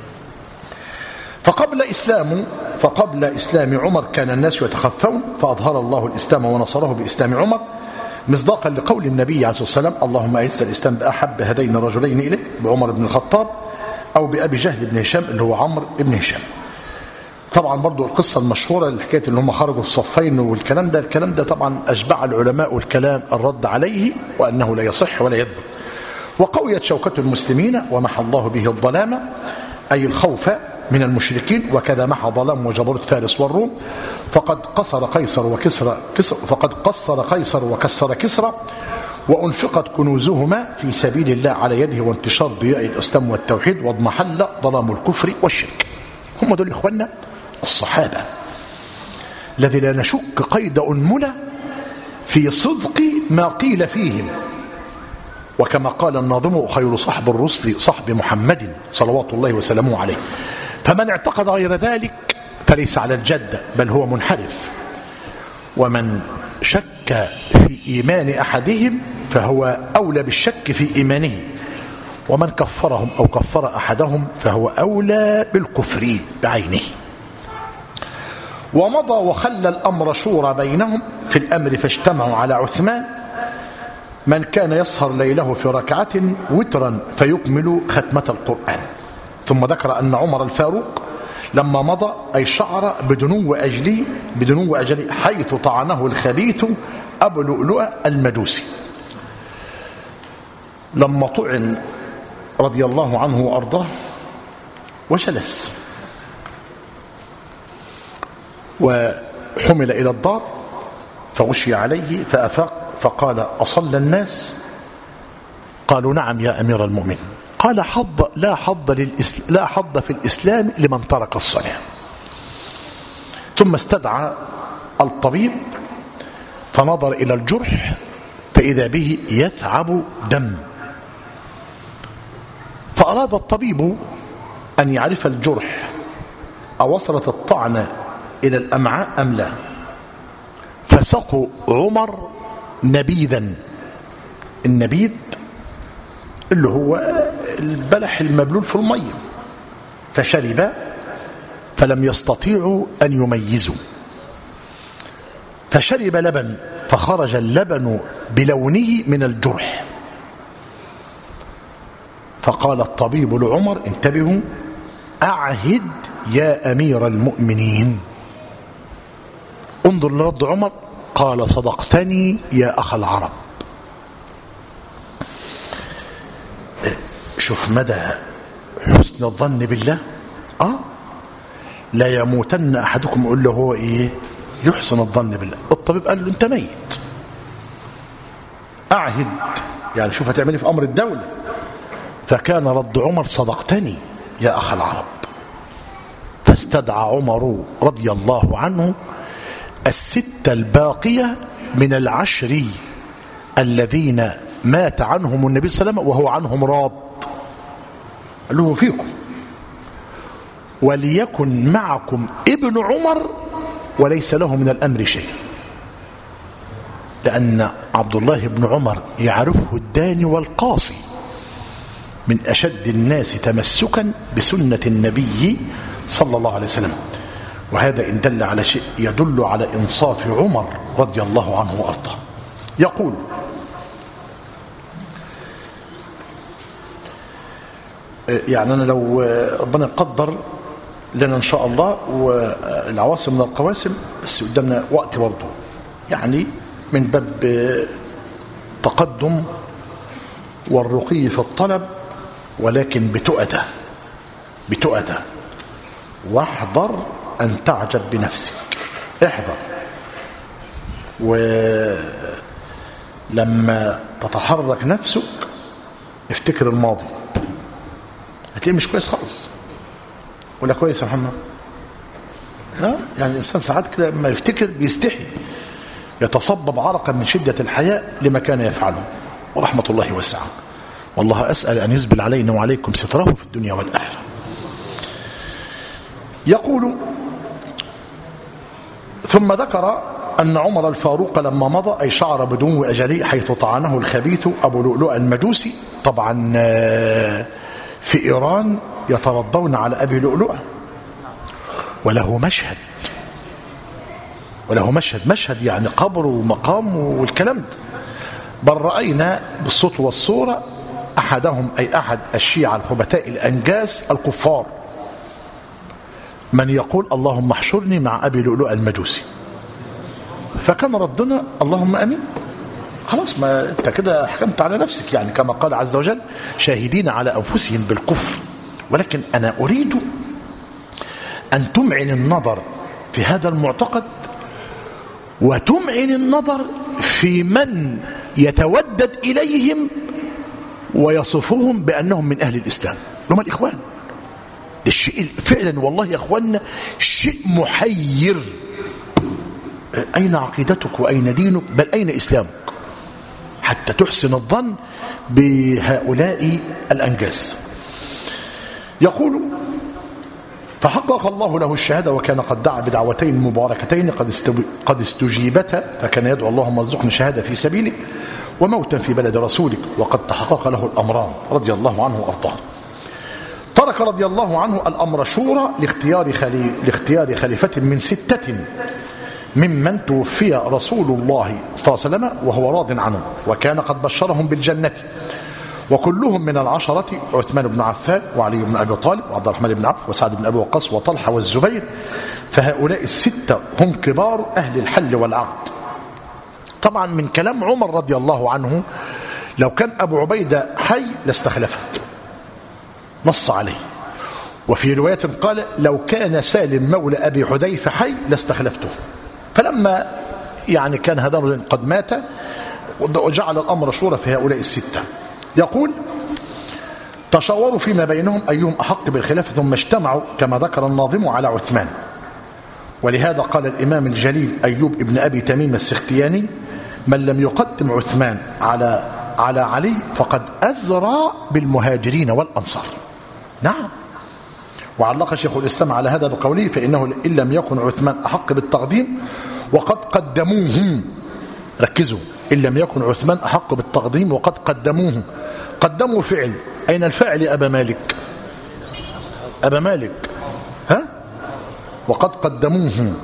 فقبل إسلام فقبل إسلام عمر كان الناس يتخفون، فأظهر الله الإسلام ونصره بإسلام عمر، مصداقا لقول النبي عليه الصلاة والسلام اللهم أعز الإسلام بأحب هذين الرجلين إليك، بعمر بن الخطاب أو بأبي جهل بن هشام اللي هو عمرو بن هشام. طبعا برضو القصة المشهورة الحكاية اللي هم خرجوا في الصفين والكلام ده، الكلام ده طبعا أشبع العلماء والكلام الرد عليه وأنه لا يصح ولا يثبت. وقويت شوكة المسلمين ومحى الله به الظلام، أي الخوف من المشركين، وكذا محى ظلام وجبروت فارس والروم. فقد قصر قيصر وكسرى كسر فقد قصر قيصر وكسر كسرى، وأنفقت كنوزهما في سبيل الله على يده، وانتشار ضياء الإسلام والتوحيد، واضمحل ظلام الكفر والشرك. هم دول إخواننا الصحابة الذي لا نشك قيد أنملة في صدق ما قيل فيهم، وكما قال الناظم خير صحب الرسل صحب محمد صلوات الله وسلامه عليه. فمن اعتقد غير ذلك فليس على الجدة بل هو منحرف، ومن شك في إيمان أحدهم فهو أولى بالشك في إيمانه، ومن كفرهم أو كفر أحدهم فهو أولى بالكفر بعينه. ومضى وخلى الأمر شورى بينهم في الأمر، فاجتمعوا على عثمان من كان يسهر ليله في ركعة وترا فيكمل ختمة القرآن. ثم ذكر أن عمر الفاروق لما مضى أي شعر بدنو أجله بدنو أجله حيث طعنه الخبيث أبو لؤلؤة المجوسي لما طعن رضي الله عنه وأرضاه وجلس وحمل إلى الدار فغشي عليه فأفاق فقال أصلى الناس؟ قالوا نعم يا أمير المؤمنين. قال حظ لا حظ للإسلام لا حظ في الإسلام لمن ترك الصلاة. ثم استدعى الطبيب فنظر إلى الجرح فإذا به يثعب دم، فأراد الطبيب أن يعرف الجرح أوصلت الطعنة إلى الأمعاء أم لا، فسقوا عمر نبيذا. النبيذ اللي هو البلح المبلول في المية، فشرب فلم يستطيعوا أن يميزوا، فشرب لبن فخرج اللبن بلونه من الجرح. فقال الطبيب لعمر انتبهوا أعهد يا أمير المؤمنين. انظر لرد عمر قال صدقتني يا أخ العرب. شوف مدى حسن الظن بالله. آه لا يموتن أحدكم يقول له هو إيه يحسن الظن بالله. الطبيب قال له أنت ميت. أعهد يعني شوف هتعملي في أمر الدولة. فكان رد عمر صدقتني يا أخ العرب. فاستدعى عمر رضي الله عنه الستة الباقية من العشر الذين مات عنهم النبي صلى الله عليه وسلم وهو عنهم راض. قال له فيكم وليكن معكم ابن عمر وليس له من الأمر شيء، لأن عبد الله بن عمر يعرفه الداني والقاصي من أشد الناس تمسكا بسنة النبي صلى الله عليه وسلم. وهذا إن دل على شيء يدل على إنصاف عمر رضي الله عنه وأرضاه. يقول يعني أنا لو ربنا قدر لنا إن شاء الله والعواصم من القواسم، بس قدامنا وقت برضه يعني من باب تقدم والرقي في الطلب، ولكن بتؤدة بتؤدة واحذر أن تعجب بنفسك. احذر، ولما تتحرك نفسك افتكر الماضي، هتلاقيه مش كويس خالص. ولا كويس يا محمد؟ لا، يعني الإنسان ساعات كده لما يفتكر بيستحي، يتصبب عرقا من شدة الحياء لما كان يفعله. ورحمة الله واسعة، والله أسأل أن يزبل علينا وعليكم ستره في الدنيا والآخرة. يقول: ثم ذكر أن عمر الفاروق لما مضى أي شعر بدون أجله حيث طعنه الخبيث أبو لؤلؤ المجوسي. طبعا في إيران يترضون على أبي لؤلؤ، وله مشهد وله مشهد مشهد يعني قبر ومقام والكلام ده. بل رأينا بالصوت والصورة أحدهم أي أحد الشيعة الخبثاء الأنجاس الكفار من يقول: اللهم احشرني مع أبي لؤلؤ المجوسي. فكان ردنا: اللهم أمين. خلاص، ما أنت كده حكمت على نفسك، يعني كما قال عز وجل: شاهدين على أنفسهم بالكفر. ولكن أنا أريد أن تمعن النظر في هذا المعتقد، وتمعن النظر في من يتودد إليهم ويصفهم بأنهم من أهل الإسلام، هم الإخوان. ده الشيء فعلا والله يا أخوانا شيء محير. أين عقيدتك وأين دينك؟ بل أين إسلامك؟ حتى تحسن الظن بهؤلاء الأنجاس. يقول: فحقق الله له الشهادة وكان قد دعا بدعوتين مباركتين قد استجيبتا، فكان يدعو: اللهم ارزقني شهادة في سبيلك وموتا في بلد رسولك، وقد تحقق له الأمران رضي الله عنه وأرضاه. ترك رضي الله عنه الأمر شورى لاختيار, خلي... لاختيار خليفة من ستة ممن توفي رسول الله صلى الله عليه وسلم وهو راض عنه، وكان قد بشرهم بالجنة، وكلهم من العشرة: عثمان بن عفان وعلي بن أبي طالب وعبد الرحمن بن عوف وسعد بن أبي وقاص وطلحة والزبير. فهؤلاء الستة هم كبار أهل الحل والعقد. طبعا من كلام عمر رضي الله عنه: لو كان أبو عبيدة حي لاستخلفه، نص عليه. وفي رواية قال: لو كان سالم مولى أبي حذيفة حي لاستخلفته. فلما يعني كان هذا الرجل قد مات وجعل الأمر شورى في هؤلاء الستة. يقول: تشاوروا فيما بينهم أيهم أحق بالخلافة، ثم اجتمعوا كما ذكر الناظم على عثمان. ولهذا قال الإمام الجليل أيوب ابن أبي تميم السختياني: من لم يقدم عثمان على على علي فقد أزرى بالمهاجرين والأنصار. نعم. وعلق شيخ الإسلام على هذا بقوله: فإنه إن لم يكن عثمان أحق بالتقديم وقد قدموه. ركزوا، إن لم يكن عثمان أحق بالتقديم وقد قدموه. قدموا فعل، أين الفاعل يا أبا مالك؟ أبا مالك ها؟ وقد قدموه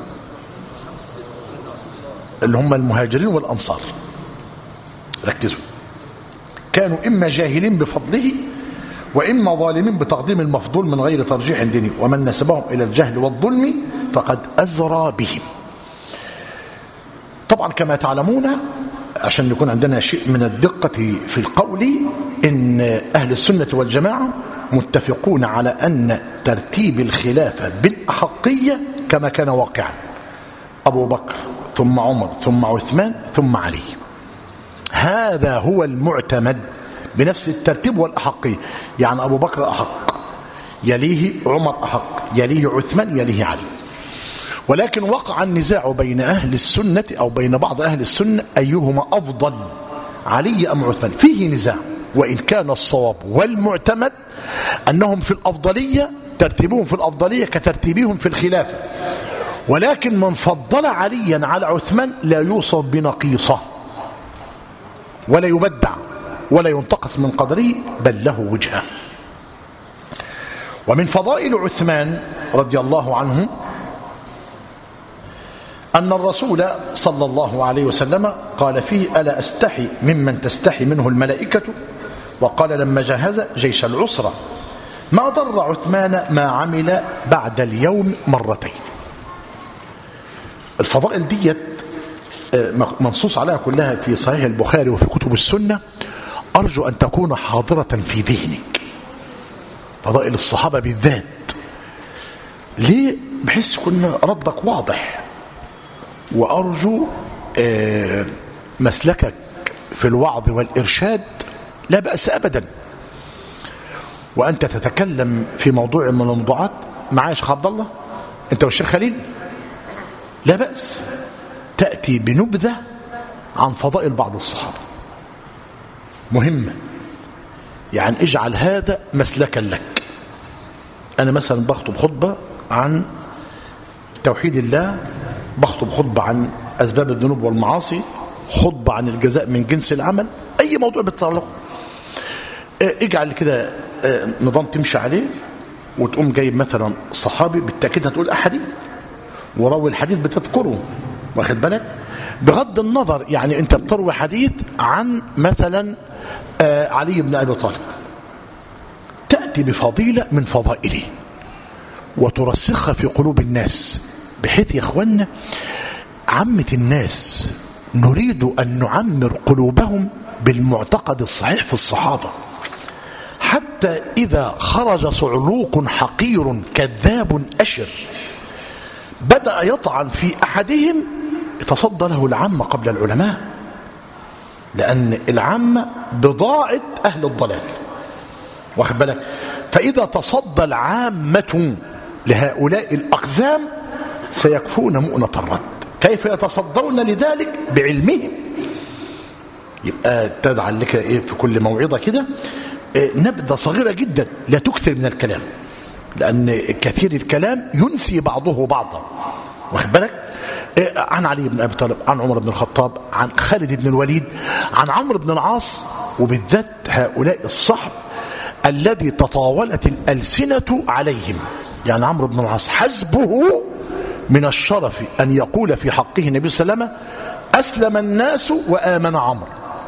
اللي هم المهاجرين والأنصار. ركزوا، كانوا إما جاهلين بفضله وإما ظالمين بتقديم المفضول من غير ترجيح ديني، ومن نسبهم إلى الجهل والظلم فقد أزرى بهم. طبعا كما تعلمون، عشان يكون عندنا شيء من الدقة في القول، إن أهل السنة والجماعة متفقون على أن ترتيب الخلافة بالأحقية كما كان واقعا: أبو بكر ثم عمر ثم عثمان ثم علي. هذا هو المعتمد بنفس الترتيب والأحقية. يعني أبو بكر أحق، يليه عمر أحق، يليه عثمان، يليه علي. ولكن وقع النزاع بين أهل السنة أو بين بعض أهل السنة أيهما أفضل، علي أم عثمان. فيه نزاع، وإن كان الصواب والمعتمد أنهم في الأفضلية، ترتيبهم في الأفضلية كترتيبهم في الخلافة. ولكن من فضل عليا على عثمان لا يوصف بنقيصة ولا يبدع ولا ينتقص من قدره، بل له وجهه. ومن فضائل عثمان رضي الله عنه أن الرسول صلى الله عليه وسلم قال فيه: ألا أستحي ممن تستحي منه الملائكة. وقال لما جهز جيش العسرة: ما ضر عثمان ما عمل بعد اليوم مرتين. الفضائل ديت منصوص عليها كلها في صحيح البخاري وفي كتب السنة، أرجو أن تكون حاضرة في ذهنك. فضائل الصحابة بالذات ليه؟ بحس كنا ردك واضح، وأرجو آه مسلكك في الوعظ والإرشاد لا بأس أبدا، وأنت تتكلم في موضوع من الموضوعات معايا شيخ عبد الله أنت والشيخ خليل، لا بأس تأتي بنبذة عن فضائل بعض الصحابة مهمة، يعني اجعل هذا مسلكا لك. أنا مثلا بخطب خطبة عن توحيد الله، بخطب خطبة عن أسباب الذنوب والمعاصي، خطبة عن الجزاء من جنس العمل، أي موضوع بتطلقه اجعل كده نظام تمشي عليه، وتقوم جايب مثلا صحابي بالتأكيد هتقول أحاديث وروي الحديث بتذكره، واخد بالك، بغض النظر يعني أنت بتروي حديث عن مثلا علي بن أبي طالب، تأتي بفضيلة من فضائله وترسخها في قلوب الناس، بحيث يا اخوانا عامة الناس نريد أن نعمر قلوبهم بالمعتقد الصحيح في الصحابة، حتى إذا خرج صعلوك حقير كذاب أشر بدأ يطعن في أحدهم يتصدى له العامة قبل العلماء، لأن العامة بضاعة أهل الضلال، واخد بالك، فإذا تصدى العامة لهؤلاء الأقزام سيكفون مؤنة الرد. كيف يتصدون لذلك؟ بعلمهم. يبقى تجعل لك إيه في كل موعظة كده إيه نبذة صغيرة جدا، لا تكثر من الكلام، لأن كثير الكلام ينسي بعضه بعضا، واخد بالك، إيه عن علي بن أبي طالب، عن عمر بن الخطاب، عن خالد بن الوليد، عن عمرو بن العاص، وبالذات هؤلاء الصحب الذي تطاولت الألسنة عليهم. يعني عمرو بن العاص حسبه من الشرف أن يقول في حقه النبي صلى الله عليه وسلم أسلم الناس وآمن عمرو.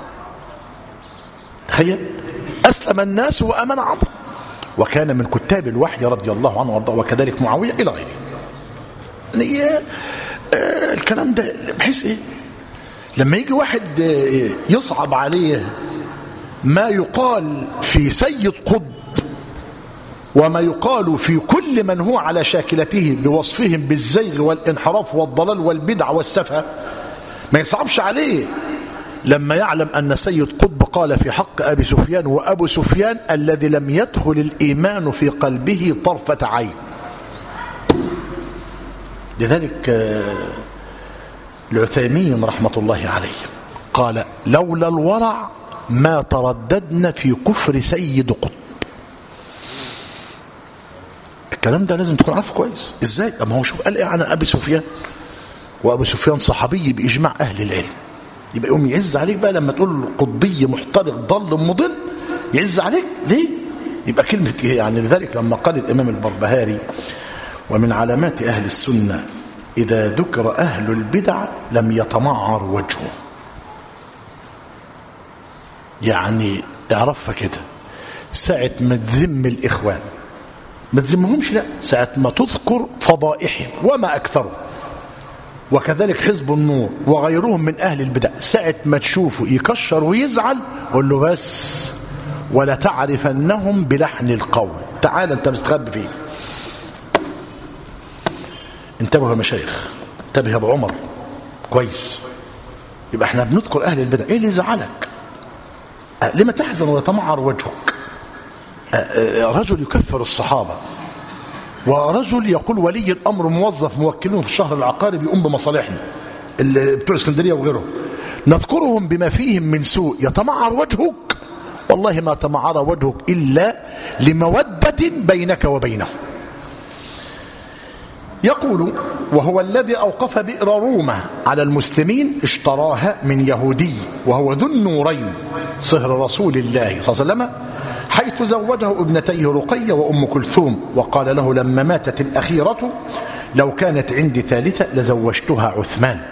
تخيل، أسلم الناس وآمن عمرو، وكان من كتاب الوحي رضي الله عنه وارضاه، وكذلك معاوية إلى غيره. يعني آه الكلام ده بحيث إيه لما يجي واحد يصعب عليه ما يقال في سيد قطب وما يقال في كل من هو على شاكلته بوصفهم بالزيغ والانحراف والضلال والبدع والسفه، ما يصعبش عليه لما يعلم أن سيد قطب قال في حق أبي سفيان، وأبو سفيان الذي لم يدخل الإيمان في قلبه طرفة عين. لذلك العثيمين رحمة الله عليه قال لولا الورع ما ترددنا في كفر سيد قطب. الكلام ده لازم تكون عارفه كويس. ازاي؟ اما هو شوف قال ايه عن ابي سفيان، وابو سفيان صحابي باجماع اهل العلم، يبقى يقوم يعز عليك بقى لما تقول قطبي محترق ضل مضل، يعز عليك ليه؟ يبقى كلمه ايه يعني؟ لذلك لما قال الامام البربهاري ومن علامات اهل السنه اذا ذكر اهل البدع لم يتمعر وجهه، يعني اعرفها كده، ساعة ما تذم الإخوان ما تذمهمش، لا، ساعة ما تذكر فضائحهم وما أكثرهم، وكذلك حزب النور وغيرهم من أهل البدع، ساعة ما تشوفه يكشر ويزعل قول له بس ولا تعرفنهم بلحن القول، تعال أنت مستخبي فيه. انتبهوا يا مشايخ، انتبه يا أبو عمر كويس. يبقى احنا بنذكر أهل البدع، ايه اللي يزعلك؟ لما تحزن ويتمعر وجهك؟ رجل يكفر الصحابة، ورجل يقول ولي الأمر موظف موكلون في الشهر العقاري بيقوم بمصالحنا اللي بتوع اسكندرية وغيرهم، نذكرهم بما فيهم من سوء، يتمعر وجهك؟ والله ما تمعر وجهك إلا لمودة بينك وبينه. يقول وهو الذي أوقف بئر رومة على المسلمين اشتراها من يهودي وهو ذو النورين صهر رسول الله صلى الله عليه وسلم، حيث زوجه ابنتيه رقية وأم كلثوم، وقال له لما ماتت الأخيرة لو كانت عندي ثالثة لزوجتها عثمان.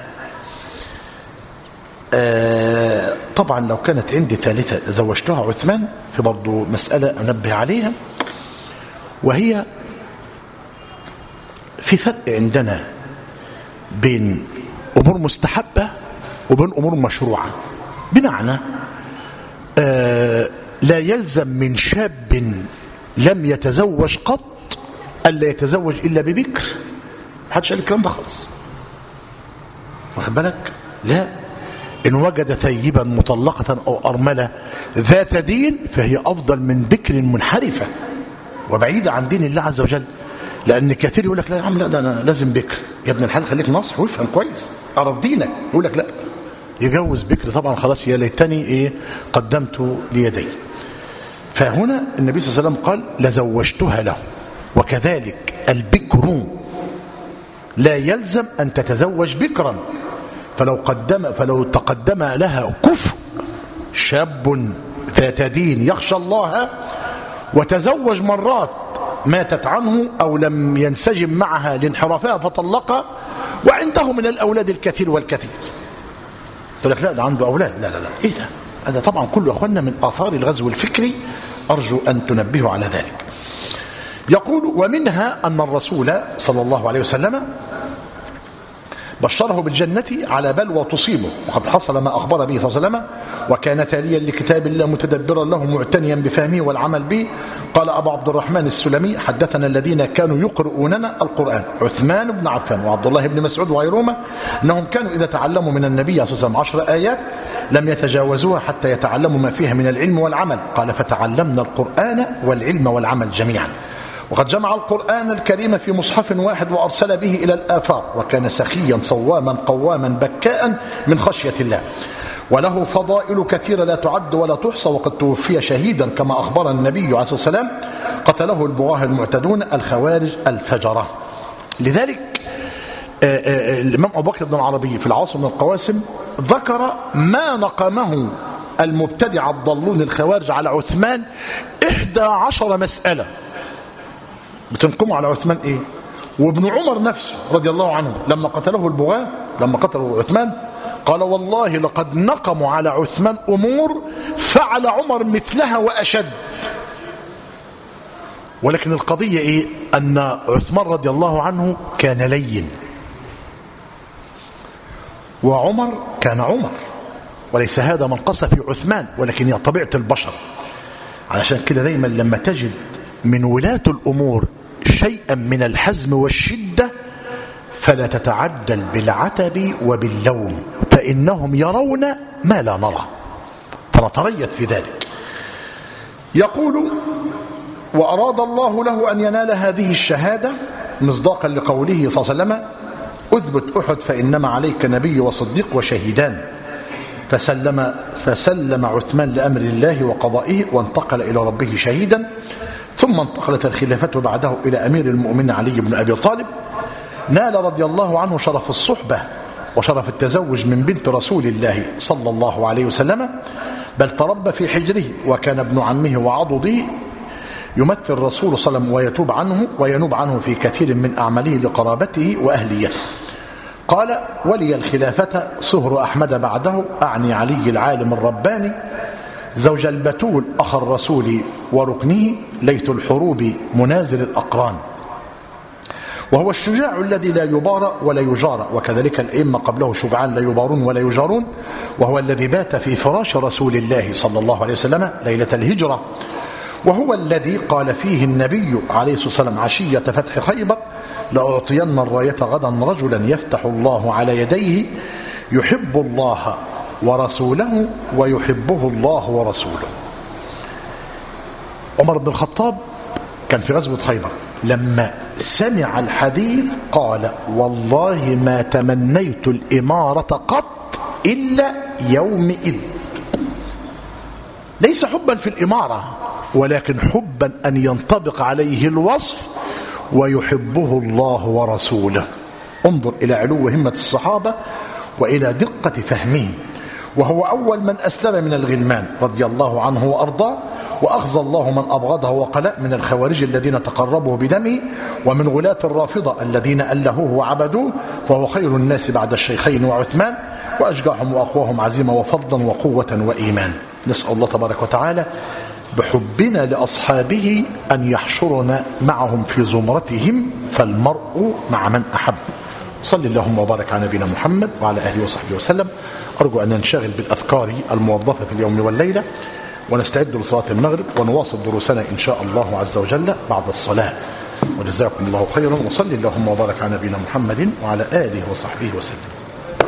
آه طبعا لو كانت عندي ثالثة لزوجتها عثمان، في برضو مسألة أنبه عليها، وهي في فرق عندنا بين أمور مستحبة وبين أمور مشروعة. بمعنى آه لا يلزم من شاب لم يتزوج قط ألا يتزوج إلا ببكر، محدش قال الكلام ده خالص، واخد بالك؟ لا، إن وجد ثيبا مطلقة أو أرملة ذات دين فهي أفضل من بكر منحرفة وبعيدة عن دين الله عز وجل. لأن كثير يقول لك لا يا عم لا ده أنا لازم بكر. يا ابن الحلال خليك ناصح وافهم كويس، أعرف دينك. يقول لك لا يجوز بكر، طبعا خلاص يا ليتني إيه قدمت ليدي. فهنا النبي صلى الله عليه وسلم قال لزوجتها له. وكذلك البكر لا يلزم أن تتزوج بكرا، فلو قدم فلو تقدم لها كفء شاب ذات دين يخشى الله وتزوج مرات ماتت عنه أو لم ينسجم معها لانحرافها فطلقها وعنده من الأولاد الكثير والكثير، تقول لك لا ده عنده أولاد، لا لا لا إيه ده؟ هذا طبعا كله أخوانا من آثار الغزو الفكري، أرجو أن تنبهوا على ذلك. يقول ومنها أن الرسول صلى الله عليه وسلم بشره بالجنة على بلوى تصيبه، وقد حصل ما أخبر به صلى الله عليه وسلم، وكان تاليا لكتاب الله متدبرا له معتنيا بفهمه والعمل به. قال أبو عبد الرحمن السلمي حدثنا الذين كانوا يقرؤوننا القرآن عثمان بن عفان وعبد الله بن مسعود وغيرهما أنهم كانوا إذا تعلموا من النبي صلى الله عليه وسلم عشر آيات لم يتجاوزوها حتى يتعلموا ما فيها من العلم والعمل. قال فتعلمنا القرآن والعلم والعمل جميعا. وقد جمع القرآن الكريم في مصحف واحد وأرسل به إلى الآفاق، وكان سخيا صواما قواما بكاء من خشية الله، وله فضائل كثيرة لا تعد ولا تحصى، وقد توفي شهيدا كما أخبر النبي عليه الصلاة والسلام قتله البغاة المعتدون الخوارج الفجرة. لذلك الإمام أبو بكر بن العربي في العاصم من القواسم ذكر ما نقمه المبتدع الضالون الخوارج على عثمان إحدى عشر مسألة بتنقموا على عثمان إيه. وابن عمر نفسه رضي الله عنه لما قتله البغاة، لما قتلوا عثمان قال والله لقد نقموا على عثمان أمور فعل عمر مثلها وأشد. ولكن القضية إيه؟ أن عثمان رضي الله عنه كان لين، وعمر كان عمر، وليس هذا منقص في عثمان، ولكن هي طبيعة البشر. علشان كده دايما لما تجد من ولاة الأمور شيئا من الحزم والشدة فلا تتعجل بالعتب وباللوم، فإنهم يرون ما لا نرى، فنتريث في ذلك. يقول وأراد الله له أن ينال هذه الشهادة مصداقا لقوله صلى الله عليه وسلم أثبت أحد فإنما عليك نبي وصديق وشهيدان. فسلم, فسلم عثمان لأمر الله وقضائه وانتقل إلى ربه شهيدا. ثم انتقلت الخلافة بعده إلى أمير المؤمنين علي بن أبي طالب. نال رضي الله عنه شرف الصحبة وشرف التزوج من بنت رسول الله صلى الله عليه وسلم، بل تربى في حجره، وكان ابن عمه وعضده يمثل الرسول صلى الله عليه وسلم ويتوب عنه وينوب عنه في كثير من أعماله لقرابته وأهليته. قال ولي الخلافة صهر أحمد بعده، أعني علي العالم الرباني زوج البتول أخ الرسول وركنه ليت الحروب منازل الأقران، وهو الشجاع الذي لا يبارى ولا يجارى، وكذلك الأئمة قبله شجعان لا يبارون ولا يجارون، وهو الذي بات في فراش رسول الله صلى الله عليه وسلم ليلة الهجرة، وهو الذي قال فيه النبي عليه الصلاة والسلام عشية فتح خيبر لأعطين الراية غدا رجلا يفتح الله على يديه يحب الله ورسوله ويحبه الله ورسوله. عمر بن الخطاب كان في غزوة خيبر، لما سمع الحديث قال والله ما تمنيت الإمارة قط إلا يومئذ، ليس حبا في الإمارة ولكن حبا أن ينطبق عليه الوصف ويحبه الله ورسوله. انظر إلى علو همة الصحابة وإلى دقة فهمهم. وهو أول من أسلم من الغلمان رضي الله عنه وأرضاه، وأخزى الله من أبغضه وقلأ من الخوارج الذين تقربوا بدمه، ومن غلاة الرافضة الذين ألهوه وعبدوه، فهو خير الناس بعد الشيخين وعثمان، وأشجعهم وأقواهم عزيمة وفضلا وقوة وإيمان. نسأل الله تبارك وتعالى بحبنا لأصحابه أن يحشرنا معهم في زمرتهم، فالمرء مع من أحب. صلى اللهم وبارك على نبينا محمد وعلى آله وصحبه وسلم. أرجو أن ننشغل بالأذكار الموظفة في اليوم والليلة، ونستعد لصلاة المغرب، ونواصل دروسنا إن شاء الله عز وجل بعد الصلاة. وجزاكم الله خيرا، وصلي اللهم وبارك على نبينا محمد وعلى آله وصحبه وسلم.